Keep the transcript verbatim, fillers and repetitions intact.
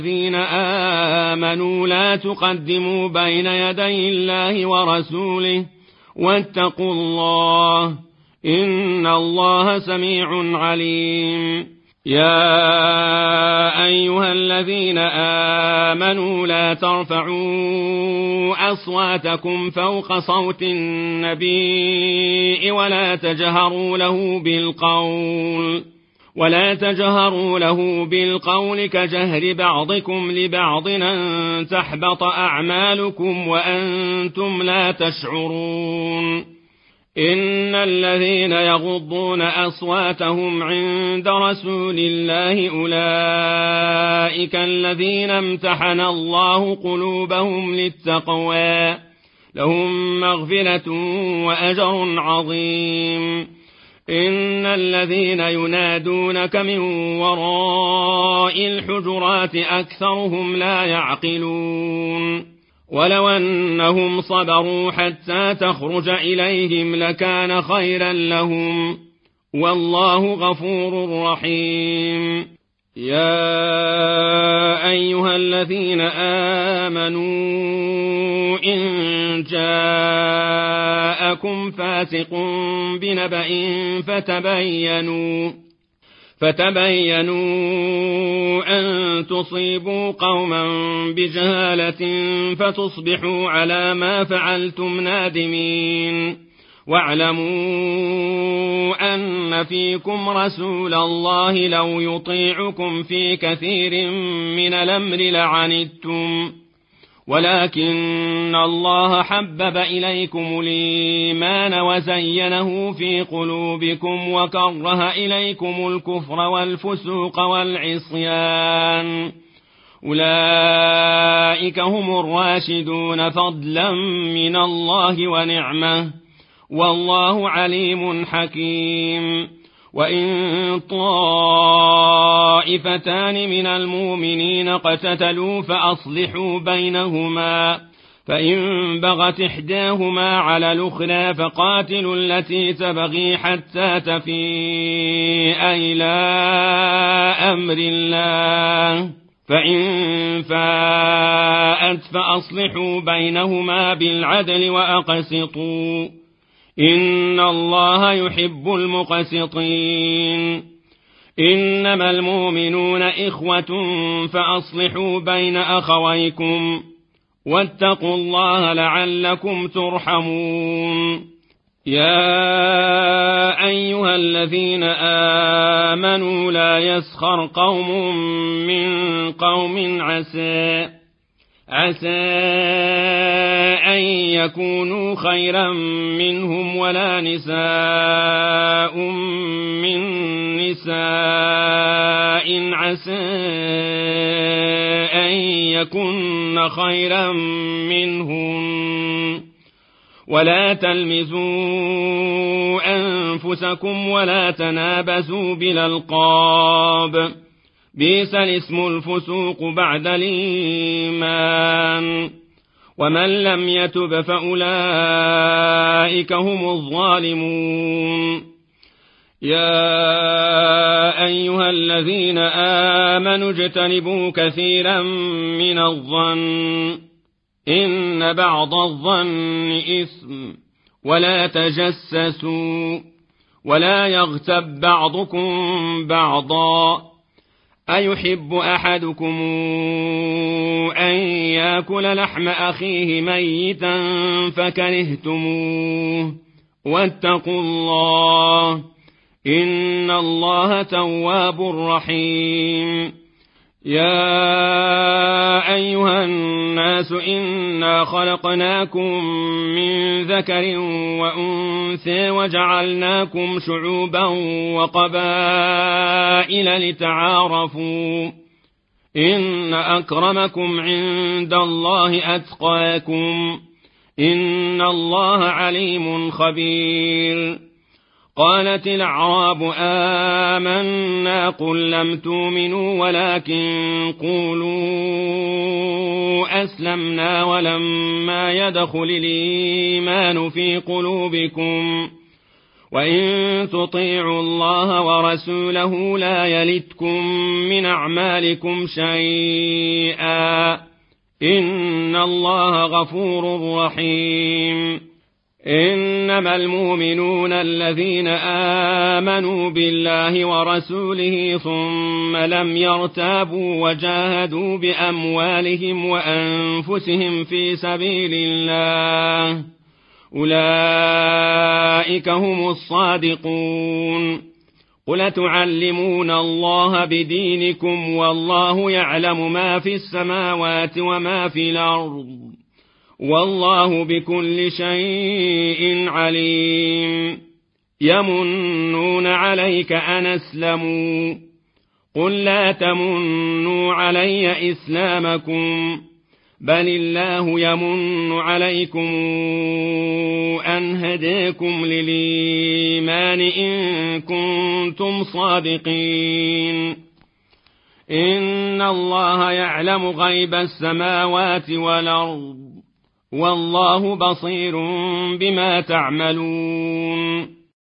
الذين آمنوا لا تقدموا بين يدي الله ورسوله واتقوا الله إن الله سميع عليم. يا أيها الذين آمنوا لا ترفعوا أصواتكم فوق صوت النبي ولا تجهروا له بالقول ولا تجهروا له بالقول كجهر بعضكم لبعض أن تحبط أعمالكم وأنتم لا تشعرون. إن الذين يغضون أصواتهم عند رسول الله أولئك الذين امتحن الله قلوبهم للتقوى لهم مغفرة وأجر عظيم. إن الذين ينادونك من وراء الحجرات أكثرهم لا يعقلون. ولو أنهم صبروا حتى تخرج إليهم لكان خيرا لهم والله غفور رحيم. يا أيها الذين آمنوا إن جاءكم فاسق بنبأ فتبينوا فتبينوا أن تصيبوا قوما بجهالة فتصبحوا على ما فعلتم نادمين. واعلموا أن فيكم رسول الله لو يطيعكم في كثير من الأمر لعنتم ولكن الله حبب إليكم الإيمان وزينه في قلوبكم وكره إليكم الكفر والفسوق والعصيان أولئك هم الراشدون فضلا من الله ونعمه والله عليم حكيم. وإن طائفتان من المؤمنين اقتتلوا فأصلحوا بينهما فإن بغت إحداهما على الأخرى فقاتلوا التي تبغي حتى تفيء إلى أمر الله فإن فاءت فأصلحوا بينهما بالعدل وأقسطوا إن الله يحب المقسطين. إنما المؤمنون إخوة فأصلحوا بين أخويكم واتقوا الله لعلكم ترحمون. يا أيها الذين آمنوا لا يسخر قوم من قوم عسى عسى أن يكونوا خيرا منهم ولا نساء من نساء عسى أن يكن خيرا منهم ولا تلمزوا أنفسكم ولا تنابزوا بالألقاب بئس الاسم الفسوق بعد الإيمان ومن لم يتب فأولئك هم الظالمون. يا أيها الذين آمنوا اجتنبوا كثيرا من الظن إن بعض الظن إثم ولا تجسسوا ولا يغتب بعضكم بعضا أيحب أحدكم أن يأكل لحم أخيه ميتا فكرهتموه واتقوا الله إن الله تواب رحيم. يا أيها الناس إنا خلقناكم من ذكر وأنثى وجعلناكم شعوبا وقبائل لتعارفوا إن أكرمكم عند الله أتقاكم إن الله عليم خبير. قالت الأعراب آمنا قل لم تؤمنوا ولكن قولوا أسلمنا ولما يدخل الإيمان في قلوبكم وإن تطيعوا الله ورسوله لا يلتكم من أعمالكم شيئا إن الله غفور رحيم إنما المؤمنون الذين آمنوا بالله ورسوله ثم لم يرتابوا وجاهدوا بأموالهم وأنفسهم في سبيل الله أولئك هم الصادقون قل تعلمون الله بدينكم والله يعلم ما في السماوات وما في الأرض والله بكل شيء عليم يمنون عليك أن أسلموا قل لا تمنوا علي إسلامكم بل الله يمن عليكم أن هداكم للإيمان إن كنتم صادقين إن الله يعلم غيب السماوات والأرض والله بصير بما تعملون